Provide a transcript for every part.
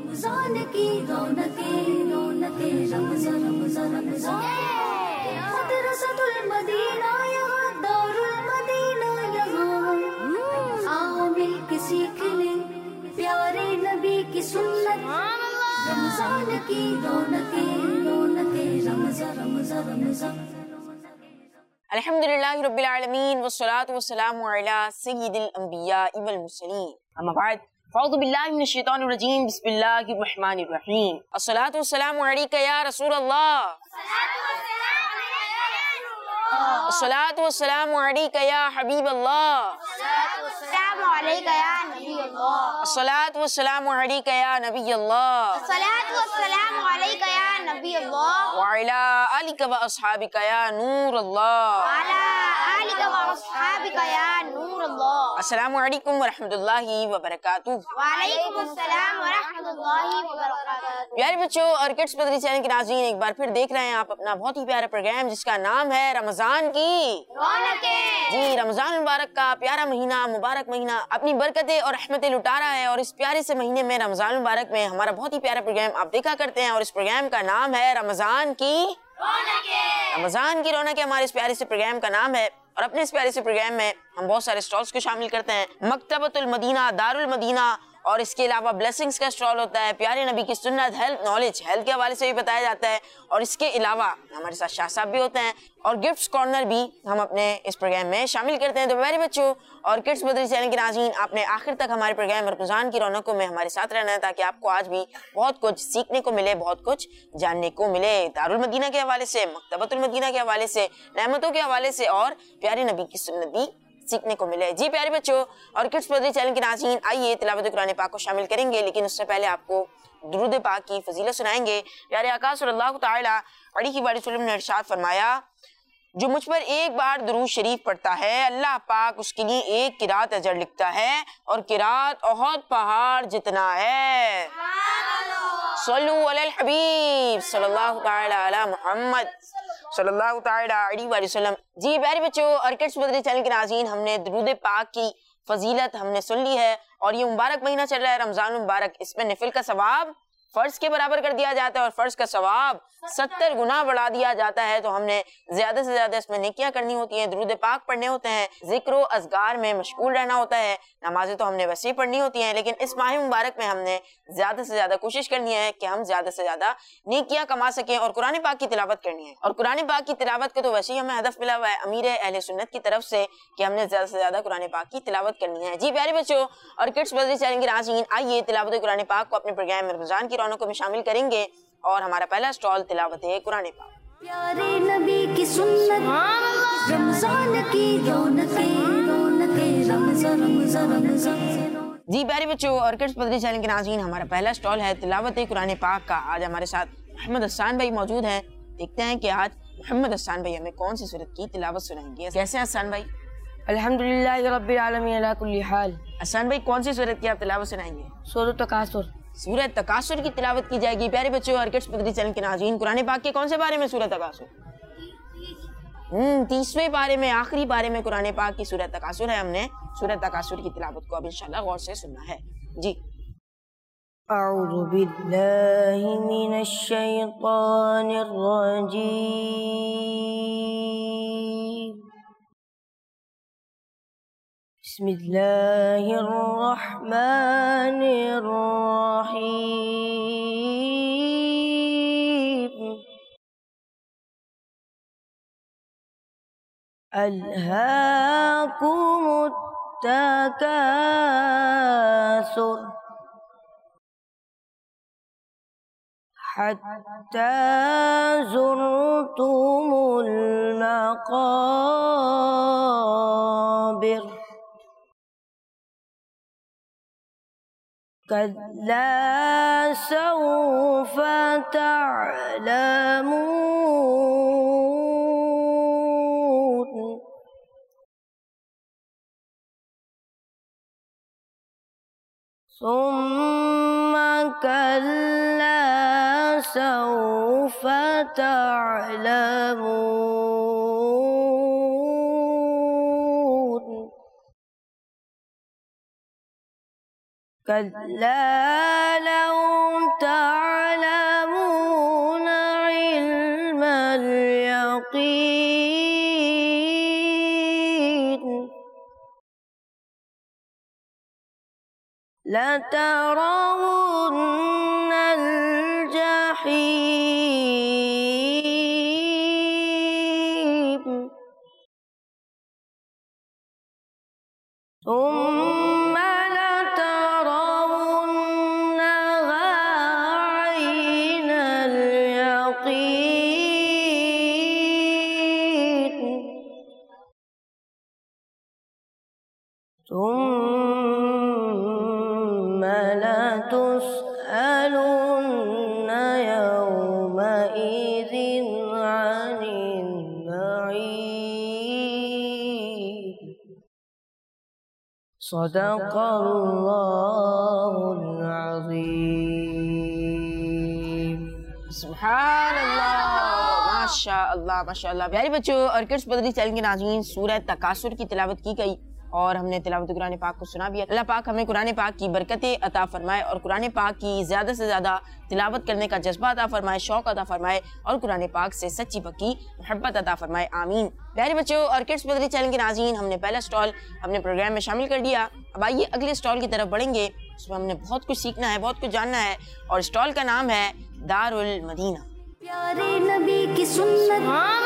रमजान की रौनकें रौनकें रमजान रमजान रमजान मदरसतुल मदीना यहाँ दारुल मदीना यहाँ आओ मिल के सीख ले प्यारे नबी की सुन्नत रमजान की रौनकें रौनकें रमजान रमजान रमजान। अल्हम्दुलिल्लाहि रब्बिल आलमीन वस्सलातु वस्सलामु अला सय्यिदिल अंबिया वल मुरसलीन अम्मा बाद फ़अऊज़ु बिल्लाहि मिनश शैतानिर रजीम बिस्मिल्लाहिर रहमानिर रहीम अस्सलातु वस्सलामु अलैका या रसूल अल्लाह अस्सलातु वस्सलामु अलैका या हबीब अल्लाह अस्सलातु अलैका या नबी अल्लाह अस्सलातु वस्सलामु अलैका या नबी अल्लाह अस्सलातु वस्सलामु अलैका या नबी अल्लाह व अला आलिका व अस्हाबिका या नूर अल्लाह व अला आलिका व अस्हाबिका या नूर अल्लाह। अस्सलामु अलैकुम व रहमतुल्लाहि व बरकातुहू। व अलैकुम अस्सलाम व रहमतुल्लाहि व बरकातुहू। प्यारे बच्चों और किड्स मदरी चैनल के नाज़रीन, एक बार फिर देख रहे हैं आप अपना बहुत ही प्यारा प्रोग्राम जिसका नाम है रमजान की रौनकें। जी, रमजान मुबारक का प्यारा महीना, मुबारक महीना अपनी बरकतें और रहमतें लुटा रहा है और इस प्यारे से महीने में रमजान मुबारक में हमारा बहुत ही प्यारा प्रोग्राम आप देखा करते हैं और इस प्रोग्राम का नाम है रमजान की रौनकें। रमजान की रौनकें हमारे इस प्यारे से प्रोग्राम का नाम है और अपने इस प्यारे से प्रोग्राम में हम बहुत सारे स्टॉल्स को शामिल करते हैं। मकतबतुल मदीना, दारुल मदीना और इसके अलावा ब्लेसिंग्स का स्टॉल होता है, प्यारे नबी की सुन्नत, हेल्थ नॉलेज, हेल्थ के हवाले से भी बताया जाता है और इसके अलावा हमारे साथ शाह साहब भी होते हैं और गिफ्ट्स कॉर्नर भी हम अपने इस प्रोग्राम में शामिल करते हैं। तो प्यारे बच्चों और किड्स मदरी चैनल के नाज़रीन, आपने आखिर तक हमारे प्रोग्राम रमजान की रौनकों में हमारे साथ रहना है ताकि आपको आज भी बहुत कुछ सीखने को मिले, बहुत कुछ जानने को मिले दारुल मदीना के हवाले से, मकतबतुल मदीना के हवाले से, नेमतों के हवाले से और प्यारे नबी की सुन्नत भी सीखने को मिले। जी प्यारे बच्चों और किड्स मदरी चैनल के नाज़रीन, आइए तिलावत कुरान पाक को शामिल करेंगे, लेकिन उससे पहले आपको दुरूद पाक की फजीलत सुनाएंगे। प्यारे आका सल्लल्लाहु तआला अलैहि वसल्लम ने इरशाद फरमाया, जो मुझ पर एक बार दुरूद शरीफ पढ़ता है अल्लाह पाक उसके लिए एक किरात अजर लिखता है और किरात ओहद पहाड़ जितना है। सल्लु अलल हबीब सल्लल्लाहु तआला अला मुहम्मद सल्लल्लाहु तआला अलैहि वसल्लम। जी प्यारे बच्चों और किड्स मदरी चैनल के नाज़रीन, हमने दुरूद पाक की फजीलत हमने सुन ली है और ये मुबारक महीना चल रहा है रमजान मुबारक, इसमें नफिल का सवाब फर्ज के बराबर कर दिया जाता है और फर्ज का सवाब 70 गुना बढ़ा दिया जाता है। तो हमने ज्यादा से ज्यादा इसमें नेकियां करनी होती हैं, दुरूद पाक पढ़ने होते हैं, जिक्र व अज़कार में मशगूल रहना होता है। नमाजें तो हमने वैसे ही पढ़नी होती हैं, लेकिन इस माह मुबारक में हमने ज्यादा से ज्यादा कोशिश करनी है कि हम ज्यादा से ज्यादा नेकियां कमा सकें और कुरान पाक की तिलावत करनी है। और कुरान पाक की तिलावत का तो वैसे ही हमें हदफ मिला हुआ है अमीर अहले सुन्नत की तरफ से कि हमने ज्यादा से ज्यादा कुरान पाक की तिलावत करनी है। जी प्यारे बच्चों और किड्स मदरी चैनल के नाज़रीन, आइए तिलावत कुरान पाक को अपने प्रोग्राम में रमजान की रौनकों में शामिल करेंगे और हमारा पहला स्टॉल तिलावत है कुरान पाक। प्यारे नबी की सुन्नत रमजान की रौनकें रौनकें रमजान रमजान रमजान। जी प्यारे बच्चों और किड्स मदरी चैनल के नाज़रीन, हमारा पहला स्टॉल है तिलावत कुरान पाक का। आज हमारे साथ मोहम्मद हसन भाई मौजूद हैं। देखते हैं कि आज मोहम्मद हसन भाई हमें कौन सी सूरत की तिलावत सुनाएंगे। कैसे हैं हसन भाई? अल्हम्दुलिल्लाहि रब्बिल आलमीन अला कुल्ली हाल। हसन भाई कौन सी सूरत की आप तिलावत सुनाएंगे? सूरत तकासुर। सूरत तकासुर की तिलावत की जाएगी। प्यारे बच्चों और किड्स मदरी चैनल के नाज़रीन, कुरान पाक के कौन से बारे में सूरत तकासुर? 30वें पारे में, आखिरी पारे में कुरान पाक की सूरत तकासुर है। हमने सूरत तकासुर की तिलावत को अब इंशाल्लाह गौर से सुनना है। जी अऊज़ु बिल्लाहि मिनश शैतानिर रजीम। बिस्मिल्लाहिर रहमानिर रहीम। अल्हाकुमुत तकासुर हत्ता ज़ुरतुमुल मक़ाबिर कल्ला सौफ तअलमून सुम्म कल्ला सौफ तअलमून कल्ला लौ لترون الجحيم ثم لترونها عين اليقين ثم لتسألن يومئذ عن النعيم صدق الله العظيम। सुभान अल्लाह, माशाअल्लाह माशाअल्लाह। प्यारे बच्चों और किड्स बदरी चैनल के नाज़रीन, सूरह तकासुर की तिलावत की गई और हमने तिलावत कुरान पाक को सुना भी। अल्लाह पाक हमें कुरान पाक की बरकतें अता फरमाए और कुरान पाक की ज़्यादा से ज़्यादा तिलावत करने का जज्बा अता फरमाए, शौक़ अता फरमाए और कुरान पाक से सच्ची पक्की मोहब्बत अता फरमाए, आमीन। प्यारे बच्चों और किड्स बदरी चैनल के नाज़रीन, हमने पहला स्टॉल अपने प्रोग्राम में शामिल कर दिया। अब आइए अगले स्टॉल की तरफ बढ़ेंगे। उसमें हमने बहुत कुछ सीखना है, बहुत कुछ जानना है और स्टॉल का नाम है दारुल मदीना। प्यारे नबी की सुन्नत,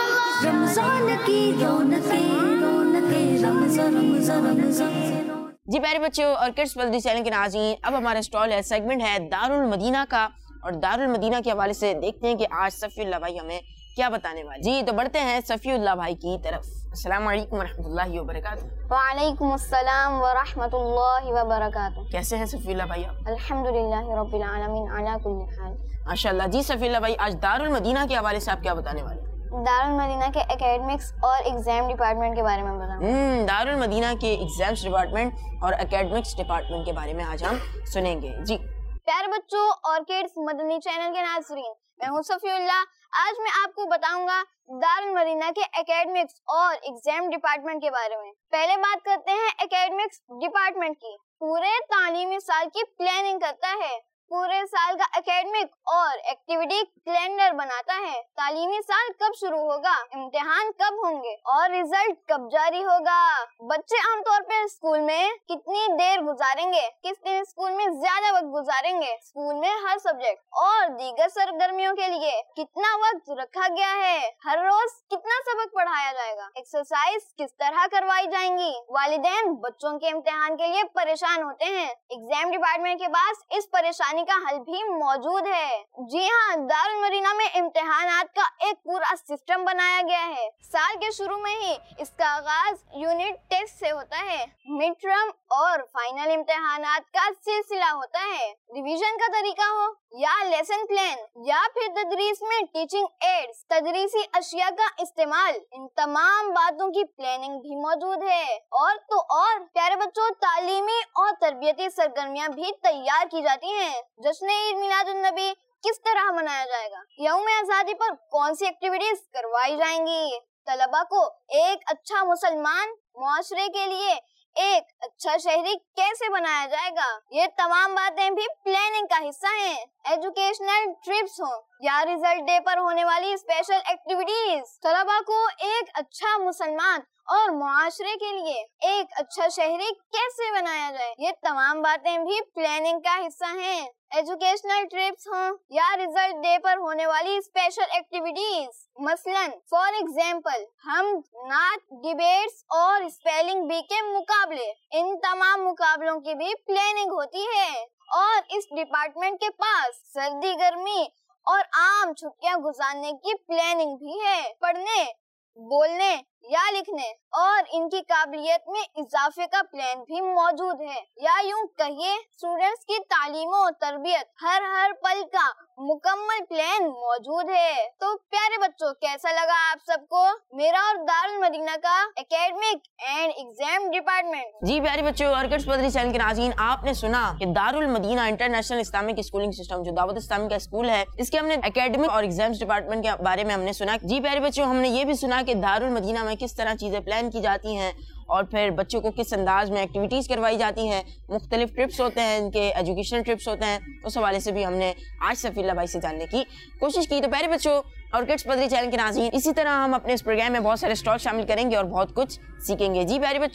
रमजान की रौनकें रौनकें, रमज़ान रमज़ान रमज़ान। जी प्यारे बच्चों और किड्स बदरी चैनल के नाज़रीन, अब हमारा स्टॉल है, सेगमेंट है दारुल मदीना का और दारुल मदीना के हवाले से देखते हैं कि आज सफ़ीउल्लाह भाई हमें क्या बताने वाले। जी तो बढ़ते हैं सफ़ीउल्लाह भाई की तरफ। अस्सलाम वालेकुम रहमतुल्लाहि व बरकातुहू। वालेकुम अस्सलाम व रहमतुल्लाहि व बरकातुहू। कैसे हैं सफ़ीउल्लाह भाई आप? अल्हम्दुलिल्लाहि रब्बिल आलमीन अला कुल्ली हाल। माशाअल्लाह। जी सफ़ीउल्लाह भाई, आज दारुल मदीना के हवाले से आप क्या बताने वाले? दारुल मदीना के एकेडमिक्स और एग्जाम डिपार्टमेंट के बारे में बताऊंगा। दारुल मदीना के एग्जाम्स डिपार्टमेंट और एकेडमिक्स डिपार्टमेंट के बारे में आज हम सुनेंगे। जी प्यारे बच्चों और किड्स मदनी चैनल के नाज़रीन, मैं हूं सफ़ीउल्लाह। आज मैं आपको बताऊंगा दारुल मदीना के एकेडमिक्स और एग्जाम डिपार्टमेंट के बारे में। पहले बात करते हैं एकेडमिक्स डिपार्टमेंट की। पूरे तालीमी साल की प्लानिंग करता है, पूरे साल का एकेडमिक और एक्टिविटी कैलेंडर बनाता है। तालीमी साल कब शुरू होगा, इम्तिहान कब होंगे और रिजल्ट कब जारी होगा। बच्चे आमतौर पर स्कूल में कितनी देर गुजारेंगे, किस दिन स्कूल में ज्यादा वक्त गुजारेंगे, स्कूल में हर सब्जेक्ट और दीगर सरगर्मियों के लिए कितना वक्त रखा गया है, हर रोज कितना सबक पढ़ाया जाएगा, एक्सरसाइज किस तरह करवाई जाएंगी। वालिदैन बच्चों के इम्तिहान के लिए परेशान होते हैं। एग्जाम डिपार्टमेंट के पास इस परेशानी का हल भी मौजूद है। जी हाँ, दारुल मदीना में इम्तिहानात का एक पूरा सिस्टम बनाया गया है। साल के शुरू में ही इसका आगाज यूनिट टेस्ट से होता है। मिड टर्म और फाइनल इम्तिहानात का सिलसिला होता है। रिवीजन का तरीका हो या लेसन प्लान या फिर तदरीस में टीचिंग एड्स, तदरीसी अशिया का इस्तेमाल, इन तमाम बातों की प्लानिंग भी मौजूद है। और तो और प्यारे बच्चों, तालीमी और तरबियती सरगर्मियाँ भी तैयार की जाती हैं। जश्न ईद मिलादुन नबी किस तरह मनाया जाएगा, यौम आजादी पर कौन सी एक्टिविटीज करवाई जाएंगी, तलबा को एक अच्छा मुसलमान मुआशरे के लिए एक अच्छा शहरी कैसे बनाया जाएगा, ये तमाम बातें भी प्लानिंग का हिस्सा हैं। एजुकेशनल ट्रिप्स हो या रिजल्ट डे पर होने वाली स्पेशल एक्टिविटीज, तलबा को एक अच्छा मुसलमान और मुआशरे के लिए एक अच्छा शहरी कैसे बनाया जाए, ये तमाम बातें भी प्लानिंग का हिस्सा हैं। एजुकेशनल ट्रिप्स हो या रिजल्ट डे पर होने वाली स्पेशल एक्टिविटीज, मसलन फॉर एग्जाम्पल हम नात, डिबेट्स और स्पेलिंग बी के मुकाबले, इन तमाम मुकाबलों की भी प्लानिंग होती है। और इस डिपार्टमेंट के पास सर्दी, गर्मी और आम छुट्टियां गुजारने की प्लानिंग भी है। पढ़ने, बोलने या लिखने और इनकी काबिलियत में इजाफे का प्लान भी मौजूद है। या यूं कहिए, स्टूडेंट्स की तालीम और तरबियत हर पल का मुकम्मल प्लान मौजूद है। तो प्यारे बच्चों, कैसा लगा आप सबको मेरा और दारुल मदीना का एकेडमिक एंड एग्जाम डिपार्टमेंट? जी प्यारे बच्चों और किड्स बदरी चैनल के नाज़रीन, आपने सुना कि Darul Madina international Islamic schooling system जो दावत इस्लामी का स्कूल है, इसके हमने एकेडमिक और एग्जाम्स डिपार्टमेंट के बारे में हमने सुना। जी प्यारे बच्चों, हमने ये भी सुना कि दारुल मदीना में किस तरह चीजें प्लान की जाती हैं और फिर बच्चों को किस अंदाज में एक्टिविटीज करवाई जाती हैं, मुख्तलिफ ट्रिप्स होते हैं, इनके एजुकेशनल ट्रिप्स होते हैं, उस हवाले से भी हमने आज सफ़ीउल्लाह भाई से जानने की कोशिश की। तो प्यारे बच्चों और किड्स बदरी चैनल के नाज़रीन, इसी तरह हम अपने इस प्रोग्राम में बहुत सारे स्टॉल शामिल करेंगे और बहुत कुछ सीखेंगे। जी प्यारे बच्चों,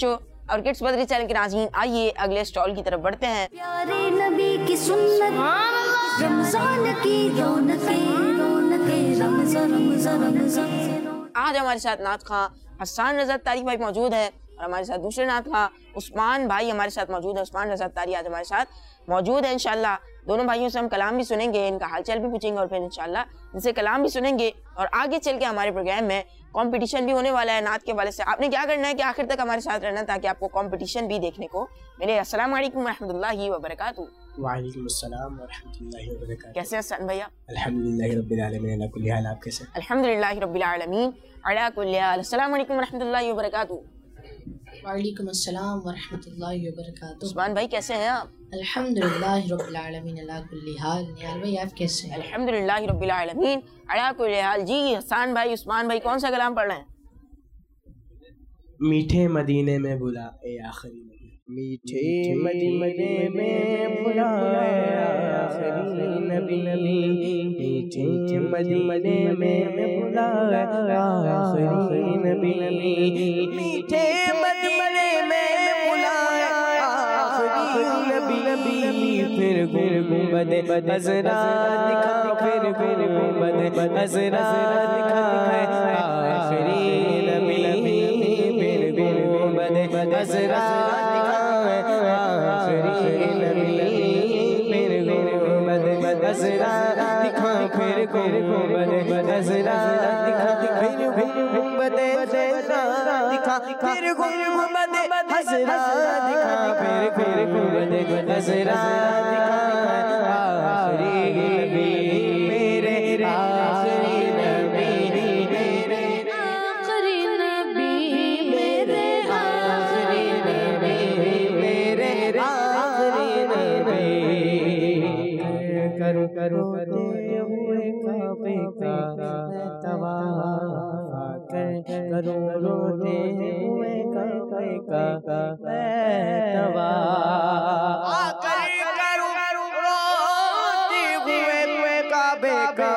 और किड्स बदरी चैनल के नाज़रीन, आइए अगले स्टॉल की तरफ बढ़ते हैं। प्यारे नबी की सुन्नत, रमजान की रौनकें, रमज़ान रमज़ान रमज़ान। आज हमारे साथ नात खां हसन रज़ा तारी भाई मौजूद है और हमारे साथ दूसरे नात खां उस्मान भाई हमारे साथ मौजूद है। उस्मान रज़ा तारी आज हमारे साथ मौजूद है। इंशाल्लाह दोनों भाइयों से हम कलाम भी सुनेंगे, इनका हालचाल भी पूछेंगे और फिर इंशाल्लाह इनसे कलाम भी सुनेंगे। और आगे चल के हमारे प्रोग्राम में कंपटीशन भी होने वाला है नात के वाले से। आपने क्या करना है कि आखिर तक हमारे साथ रहना ताकि आपको कंपटीशन भी देखने को मिले। अस्सलाम वालेकुम रहमतुल्लाहि व बरकातहू। वालेकुम अस्सलाम व रहमतुल्लाहि व बरकातहू। कैसे हैं हसन भैया? अल्हम्दुलिल्लाहि रब्बिल आलमीन अला कुल्ली हाल। आप कैसे? अल्हम्दुलिल्लाहि रब्बिल आलमीन अला कुल्ली हाल। अस्सलाम वालेकुम रहमतुल्लाहि व बरकातहू। वालेकुम अस्सलाम व रहमतुल्लाहि व बरकातहू। उस्मान भाई कैसे हैं आप? अल्हम्दुलिल्लाहि रब्बिल आलमीन अला कुल्ली हाल। नियाल भाई आप कैसे हैं? अल्हम्दुलिल्लाहि रब्बिल आलमीन अला कुल्ली हाल। जी हसन भाई उस्मान भाई कौन सा कलाम पढ़ रहे हैं? मीठे मदीने में बुलाए आखिरी नबी, मीठे मदीने में बुलाए आखिरी नबी, मीठे मदीने में बुलाए आखिरी नबी, मीठे मदीने में बुलाए आखिरी नबी। फिर गुंबद हज़रा दिखा, फिर गुंबद हज़रा दिखा आखिरी नबी, हज़रा दिखाए आखिरी नबी, फिर गुंबद हज़रा दिखा, फिर गुंबद हज़रा दिखा, फिर गुंबद हज़रा दिखा, फिर गुंबद हज़रा दिखा, फिर गुंबद हज़रा दिखा आखिरी नबी, मेरे आखिरी नबी, मेरे आखिरी नबी, मेरे आखिरी नबी, मेरे आखिरी नबी। करो करो हुए काबे का तवाफ, करो रोते हुए काबे का तवाफ, करो रोते हुए काबे का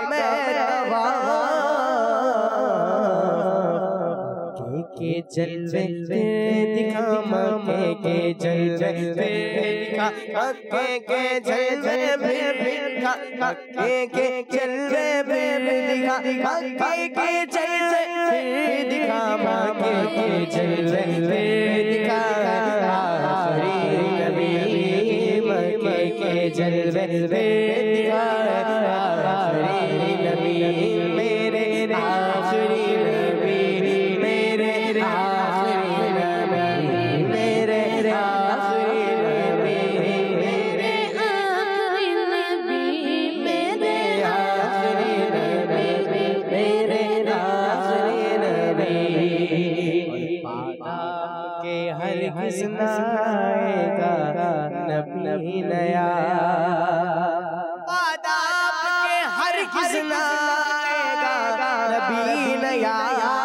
के जलवे दिखा, मक्के के जलवे दिखा, मक्के के जलवे दिखा, मक्के के जलवे दिखा, मक्के के जलवे दिखा, मक्के के जलवे दिखा आखिरी नबी, मक्के के जलवे दिखा आखिरी नबी, मेरे आखिरी नबी, मेरे आखिरी नबी, मेरे आखिरी नबी, मेरे आखिरी नबी, मेरे आखिरी नबी, मेरे आखिरी नबी। के हर किस्ना आएगा नबी नया, के हर किस्ना आएगा नबी नया,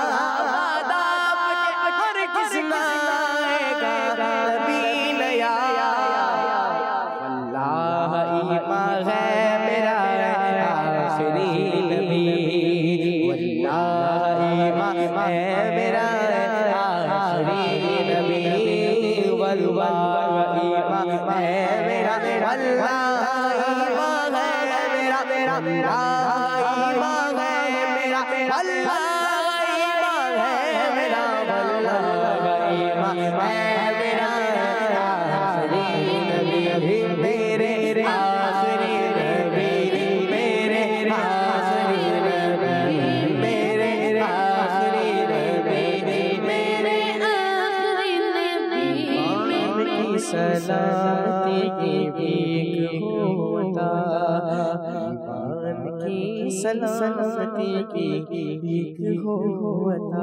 सलामती की भीख होता, ईमान की सलामती की भीख होता,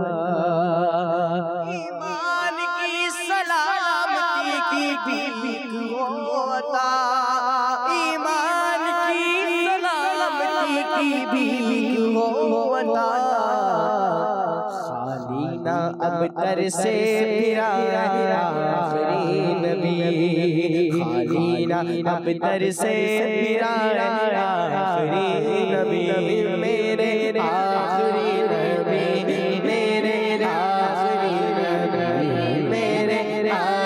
ईमान की सलामती की भीख होता, ईमान की सलामती की भीख होता। खाली ना अब तर से फिरा आखिरी नबी, खाली ना अब तर से फिरा आखिरी नबी, मेरे आखिरी नबी, मेरे आखिरी नबी, मेरे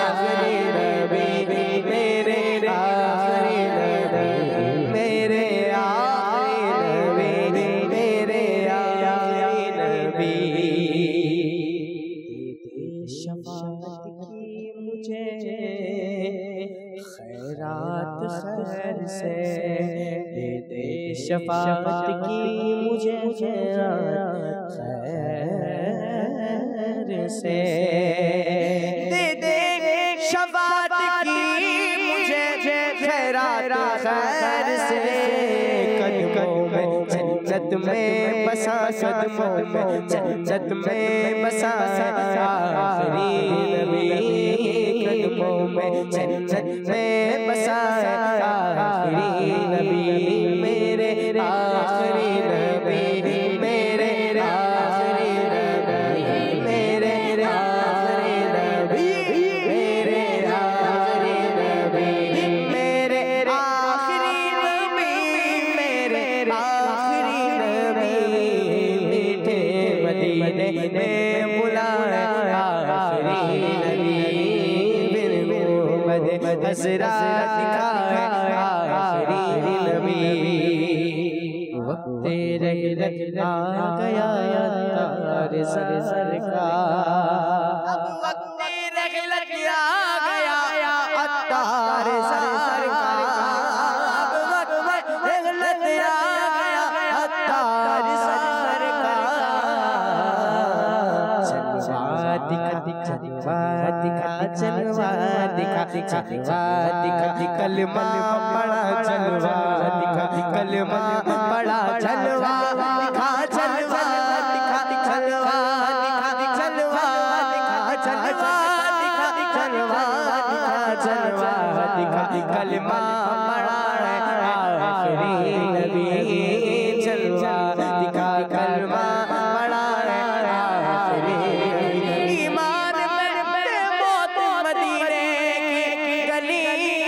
शफाअत की मुझे खैरात खैर से, दे दे शफाअत की मुझे खैरात खैर से, कदमों में जन्नत में बसा, कदमों में जन्नत में बसा आखिरी नबी, कदमों में जन्नत में बसा आखिरी नबी, मेरे आखिरी नबी, मेरे आखिरी नबी, मेरे आखिरी नबी, मेरे आखिरी नबी, मेरे आखिरी नबी, मेरे आखिरी नबी, मीठे मदीने में बुलाया आखिरी नबी, बिन मोहम्मद हज़रा दिखाया आखिरी नबी, वक्त रहलत आ गया तार सरकार, अब वक्त रहलत आ गया तार सरकार, अब वक्त रहलत आ गया तार सरकार, चलवा दिखा चलवा दिखा चलवा दिखा चलवा दिखा, कलमा पढ़ा चलवा दिखा, कलमा पढ़ा चलवा दिखा, चलवा दिखा चलवा दिखा, चलवा दिखा चलवा दिखा, चलवा दिखा चलवा दिखा, कलमा पढ़ा आखिरी नबी, चलवा दिखा कलमा पढ़ा आखिरी नबी, ईमान में मौत मदीने की गली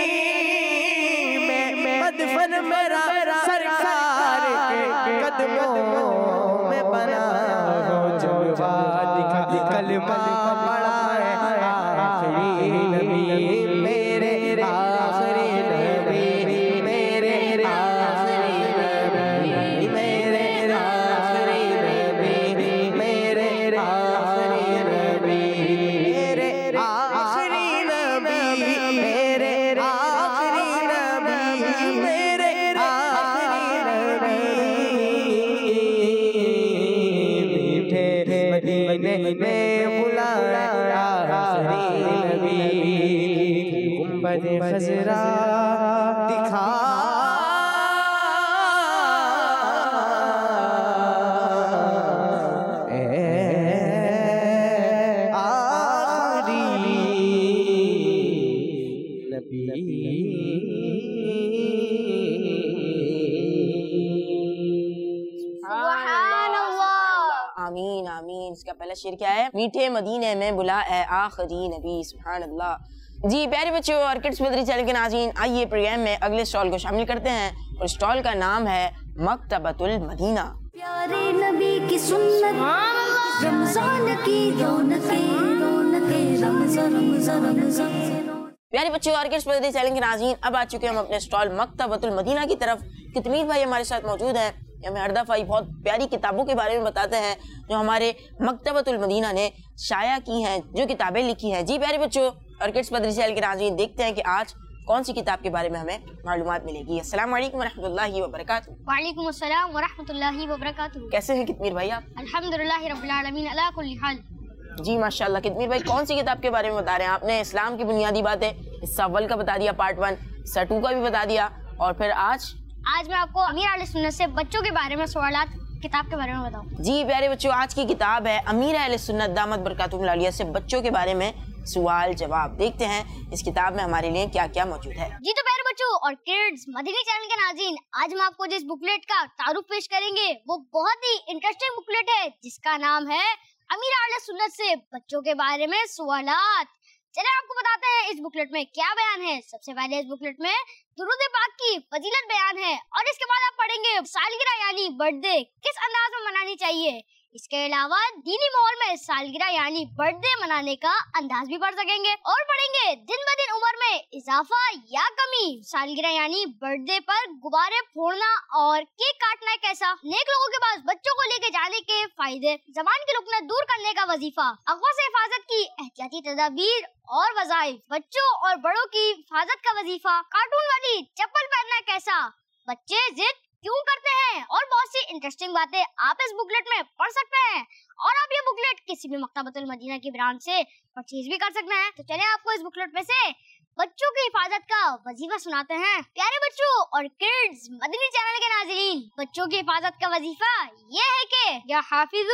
में, मदफन मेरा सरकार के कदमों में बना हो, जलवा दिखा कलमा पढ़ा आखिरी नबी, मेरे आखिरी नबी, मेरे आखिरी नबी, मेरे आखिरी नबी, मेरे आखिरी नबी, मेरे आखिरी नबी, मेरे आखिरी नबी, मेरे आखिरी नबी, मीठे मदीने में बुलाया आखिरी नबी, गुंबद खज़रा दिखा आखिरी नबी। आमीन आमीन। इसका पहला शेर क्या है? मीठे मदीने में बुला है आखिरी नबी। सुभान अल्लाह। जी प्यारे बच्चों और किड्स मदरी चैनल के नाज़रीन, आइए प्रोग्राम में अगले स्टॉल को शामिल करते हैं और स्टॉल का नाम है मकतबतुल मदीना। प्यारे नबी की सुन्नत, रमजान की रौनकें, रमज़ान रमज़ान रमज़ान। प्यारे बच्चों और किड्स मदरी चैनल के नाज़रीन, अब आ चुके हैं हम अपने स्टॉल मकतबतुल मदीना की तरफ। कितमीर भाई हमारे साथ मौजूद हैं। हमें हर दफ़ा बहुत प्यारी किताबों के बारे में बताते हैं जो हमारे मकतबतुल मदीना ने शाया की हैं, जो किताबें लिखी हैं। जी प्यारे बच्चों और किड्स मदरी चैनल के नाज़रीन, देखते हैं कि आज कौन सी किताब के बारे में हमें मालूमात मिलेगी। अस्सलाम वालेकुम वरहमतुल्लाहि वबरकातुहू। वालेकुम अस्सलाम वरहमतुल्लाहि वबरकातुहू। कैसे हैं कितमीर भाई आप? अल्हम्दुलिल्लाहि रब्बिल आलमीन अला कुल्ली हाल। जी माशाल्लाह। कितमीर भाई कौन सी किताब के बारे में बता रहे हैं? आपने इस्लाम की बुनियादी बातें हिस्सा अव्वल का बता दिया, पार्ट 1, हिस्सा 2 का भी बता दिया, और फिर आज मैं आपको अमीर अहले सुन्नत से बच्चों के बारे में सवालात किताब के बारे में बताऊं। जी प्यारे बच्चों, आज की किताब है अमीर अहले सुन्नत दामत बरकातुहुम लालिया से बच्चों के बारे में सवाल जवाब। देखते हैं इस किताब में हमारे लिए क्या क्या मौजूद है। जी तो प्यारे बच्चों और किड्स मदनी चैनल के नाज़रीन, आज हम आपको जिस बुकलेट का तारुफ पेश करेंगे वो बहुत ही इंटरेस्टिंग बुकलेट है जिसका नाम है अमीर अहले सुन्नत से बच्चों के बारे में सवालात। चले आपको बताते हैं इस बुकलेट में क्या बयान है। सबसे पहले इस बुकलेट में दुरूद पाक की फजीलत बयान है और इसके बाद आप पढ़ेंगे सालगिरह यानी बर्थडे किस अंदाज में मनानी चाहिए। इसके अलावा दीनी माहौल में सालगिरह यानी बर्थडे मनाने का अंदाज भी पढ़ सकेंगे और पढ़ेंगे दिन ब दिन उम्र में इजाफा या कमी, सालगिरह यानी बर्थडे पर गुब्बारे फोड़ना और केक काटना कैसा, नेक लोगों के पास बच्चों को लेके जाने के फायदे, जबान की रुकना दूर करने का वजीफा, अगवा से हिफाजत की एहतियाती तदाबीर और वज़ाइफ, बच्चों और बड़ों की हिफाजत का वजीफा, कार्टून वाली चप्पल पहनना कैसा, बच्चे जिद क्यों करते हैं और बहुत सी इंटरेस्टिंग बातें आप इस बुकलेट में पढ़ सकते हैं। और आप ये बुकलेट किसी भी मकतबतुल मदीना की ब्रांच से परचेज भी कर सकते हैं। तो चलिए आपको इस बुकलेट में से बच्चों की हिफाजत का वजीफा सुनाते हैं। प्यारे बच्चों और किड्स मदनी चैनल के नाज़रीन, बच्चों की हिफाजत का वजीफा ये है कि या हाफिजू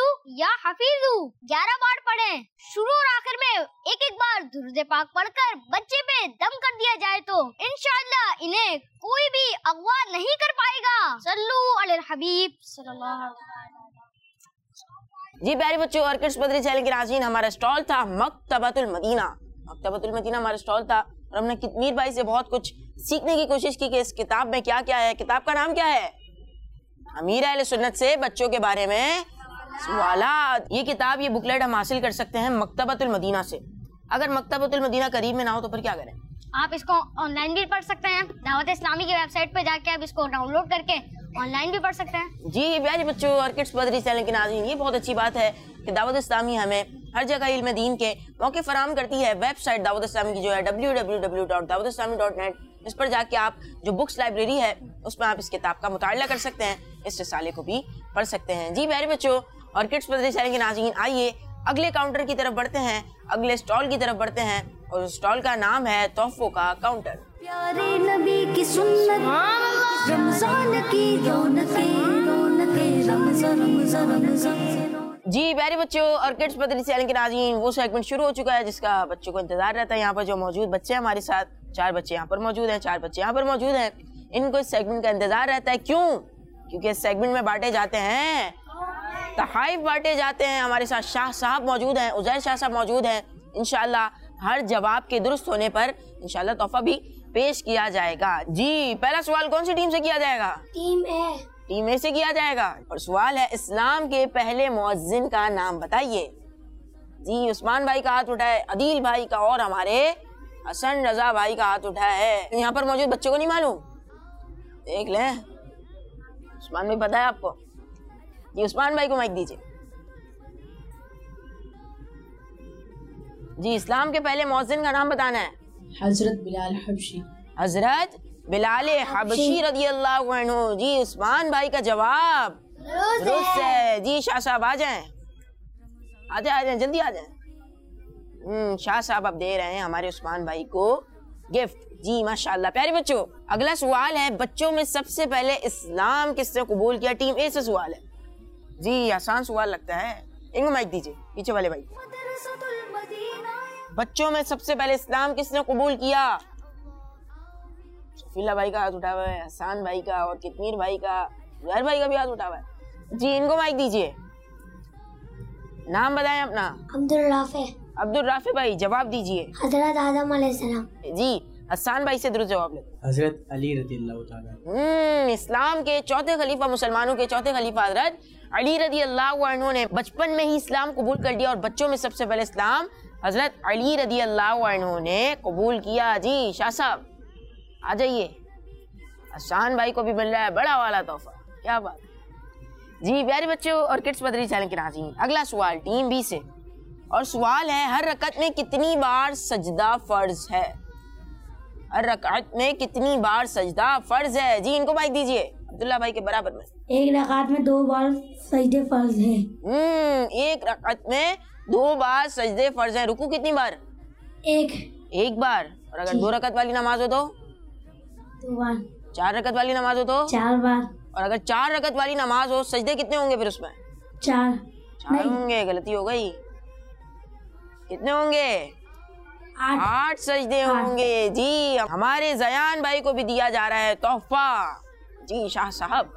11 बार पढ़ें। शुरू और आखिर में एक बार दुरूद पाक पढ़कर बच्चे पे दम कर दिया जाए तो इंशाअल्लाह इन्हें कोई भी अगवा नहीं कर पाएगा। सल्लू अलल हबीब सल्लल्लाहु अलैहि वसल्लम। जी प्यारे बच्चों और किड्स मदनी चैनल के नाज़रीन, हमारा स्टॉल था मकतबतुल मदीना। मकतबतुल मदीना हमारा स्टॉल था और हमने कितमीर भाई से बहुत कुछ सीखने की कोशिश की कि इस किताब में क्या क्या है। किताब का नाम क्या है? अमीर अहले सुन्नत से बच्चों के बारे में सवालात। ये किताब, ये बुकलेट हम हासिल कर सकते हैं मकतबतुल मदीना से। अगर मकतबतुल मदीना करीब में ना हो तो फिर क्या करें? आप इसको ऑनलाइन भी पढ़ सकते हैं। दावत इस्लामी की वेबसाइट पे जाके आप इसको डाउनलोड करके ऑनलाइन भी पढ़ सकते हैं। जी प्यारे बच्चों और किड्स मदनी चैनल के नाज़रीन, ये बहुत अच्छी बात है कि दावत इस्लामी हमें हर जगह इल्म दीन के मौके फराहम करती है। वेबसाइट दावत इस्लामी की जो है www.dawatislami.net, इस पर जाके आप जो बुक्स लाइब्रेरी है उसमें आप इस किताब का मुताला कर सकते हैं, इस रिसाले को भी पढ़ सकते हैं। जी प्यारे बच्चों और किड्स मदनी चैनल के नाज़रीन, आइए अगले काउंटर की तरफ बढ़ते हैं, अगले स्टॉल की तरफ बढ़ते हैं और स्टॉल का नाम है तोहफों का काउंटर। प्यारे नबी की सुन्नत, रमजान की रौनकें, रमज़ान। जी प्यारे बच्चों और किड्स मदनी चैनल के नाज़रीन, वो सेगमेंट शुरू हो चुका है जिसका बच्चों को इंतजार रहता है। यहाँ पर जो मौजूद बच्चे हैं हमारे साथ, 4 बच्चे यहाँ पर मौजूद हैं, 4 बच्चे यहाँ पर मौजूद हैं। इनको इस सेगमेंट का इंतजार रहता है। क्यों? क्योंकि इस सेगमेंट में बांटे जाते हैं तोहफे, बांटे जाते हैं। हमारे साथ शाह साहब मौजूद हैं, उजैर शाह साहब मौजूद हैं। इंशाल्लाह हर जवाब के दुरुस्त होने पर इंशाल्लाह तोहफा भी पेश किया जाएगा। जी पहला सवाल कौन सी टीम से किया जाएगा? टीम ए से किया जाएगा। और सवाल है, इस्लाम के पहले मुअज्जिन का नाम बताइए। जी उस्मान भाई का हाथ उठा है, अदील भाई का और हमारे हसन रजा भाई का हाथ उठा है। यहाँ पर मौजूद बच्चों को नहीं मालूम? देख लें, उस्मान भाई पता है आपको? जी उस्मान भाई को माइक दीजिए। जी इस्लाम के पहले मुअज्जिन का नाम बताना है। हजरत बिलाल हबशी। हजरत बिलाल हबशी रज़ी अल्लाहु अन्हु। जी उस्मान भाई का जवाब दुरुस्त है। जी शाह साहब आ जाएं, आ जाएं, जल्दी आ जाएं। शाह साहब अब दे रहे हैं हमारे उस्मान भाई को गिफ्ट। जी माशाल्लाह। प्यारे बच्चों अगला सवाल है, बच्चों में सबसे पहले इस्लाम किसने कबूल किया? टीम ए से सवाल है। जी आसान सवाल लगता है। इनको माइक दीजिए, पीछे वाले भाई। बच्चों में सबसे पहले इस्लाम किसने कबूल किया? शफीला भाई का हाथ उठा हुआ है, हसान भाई का और कितमीर भाई का, जहर भाई का भी हाथ उठा हुआ है। जी इनको माइक दीजिए, नाम बताएं अपना। अब्दुल राफे भाई जवाब दीजिए। हजरत आदम अलैहिस्सलाम। जी हसान भाई से दुरुस्त जवाब ले। हजरत अली रज़ियल्लाहु ताला। इस्लाम के चौथे खलीफा, मुसलमानों के चौथे खलीफा हजरत अली रज़ियल्लाहु अन्हु ने बचपन में ही इस्लाम कबूल कर लिया और बच्चों में सबसे पहले इस्लाम हजरत अली रज़ियल्लाहु अन्हु ने कबूल किया। जी शाह साहब आ जाइए, हसान भाई को भी मिल रहा है बड़ा वाला तोहफा, क्या बात। जी प्यारे बच्चों और किड्स मदनी चैनल के नाज़रीन, अगला सवाल टीम बी से और सवाल है, हर रकअत में कितनी बार सजदा फर्ज है? हर रकअत में कितनी बार सजदा फर्ज है? जी इनको माइक दीजिए, अब्दुल्ला भाई के बराबर में। एक रकात में 2 बार सजदे फर्ज है। एक रकात में 2 बार सजदे फर्ज है। रुकू कितनी बार? एक बार। और अगर 2 रकात वाली नमाज हो तो 2 बार। 4 रकात वाली नमाज हो तो 4 बार। और अगर 4 रकात वाली नमाज हो, सजदे कितने होंगे फिर उसमें? 4 होंगे। गलती हो गई, कितने होंगे? 8 सजदे होंगे। जी हमारे जयान भाई को भी दिया जा रहा है तोहफा। जी शाह साहब।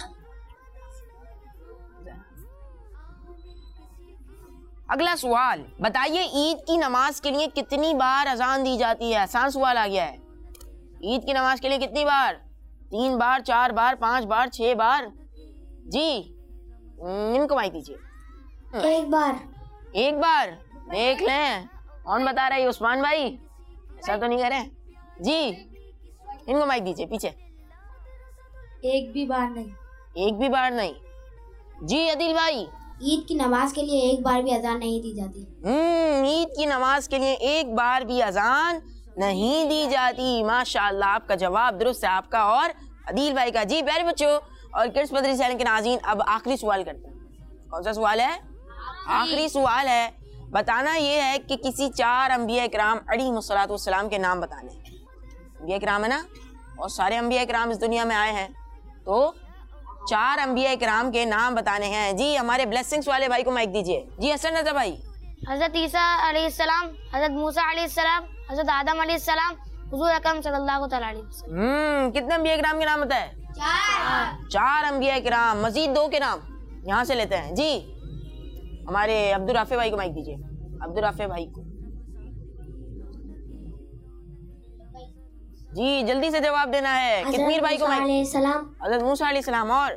अगला सवाल बताइए, ईद की नमाज के लिए कितनी बार अजान दी जाती है? आसान सवाल आ गया है। ईद की नमाज के लिए कितनी बार? 3 बार, 4 बार, 5 बार, 6 बार? जी इनको माइक दीजिए। 1 बार। 1 बार। देख लें कौन बता रहा है, उस्मान भाई ऐसा तो नहीं करे। जी इनको माइक दीजिए पीछे। 1 भी बार नहीं। 1 भी बार नहीं। जी अदिल भाई। ईद की नमाज के लिए 1 बार भी अजान नहीं दी जाती। ईद की नमाज के लिए 1 बार भी अजान नहीं दी जाती। माशाअल्लाह आपका जवाब दुरुस्त है, आपका और अदील भाई का। जी प्यारे बच्चों और किड्स मदरी चैनल के नाज़रीन, अब आखिरी सवाल करते हैं। कौन सा सवाल है? आखिरी सवाल है। बताना ये है कि किसी 4 अंबिया इकराम अलैहिस्सलाम के नाम बताने। अंबिया इकराम है ना, और सारे अंबिया इकराम इस दुनिया में आए हैं, तो 4 अंबिया इकराम के नाम बताने हैं। जी हमारे ब्लेसिंग्स वाले भाई को माइक दीजिए। जी हसन रजा भाई। हजरत ईसा अलैहिस्सलाम, हजरत मूसा अलैहिस्सलाम, हजरत आदम अलैहिस्सलाम, हुजूर अकरम सल्लल्लाहु अलैहि वसल्लम। कितने अंबिया इकराम के नाम बताए? 4 अंबिया इकराम, मजीद 2 के नाम यहाँ से लेते हैं। जी हमारे अब्दुल राफे भाई को माइक दीजिए। अब्दुल राफे भाई को जी जल्दी से जवाब देना है। कितमीर भाई को माइक। हजरत मूसा अलैहिस्सलाम, और